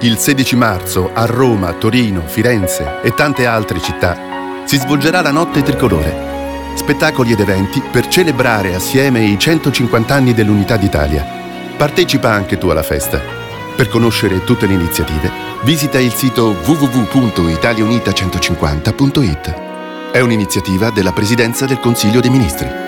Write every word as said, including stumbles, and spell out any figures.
Il sedici marzo a Roma, Torino, Firenze e tante altre città si svolgerà la Notte Tricolore. Spettacoli ed eventi per celebrare assieme i centocinquanta anni dell'Unità d'Italia. Partecipa anche tu alla festa. Per conoscere tutte le iniziative, visita il sito w w w punto italia unita centocinquanta punto it. È un'iniziativa della Presidenza del Consiglio dei Ministri.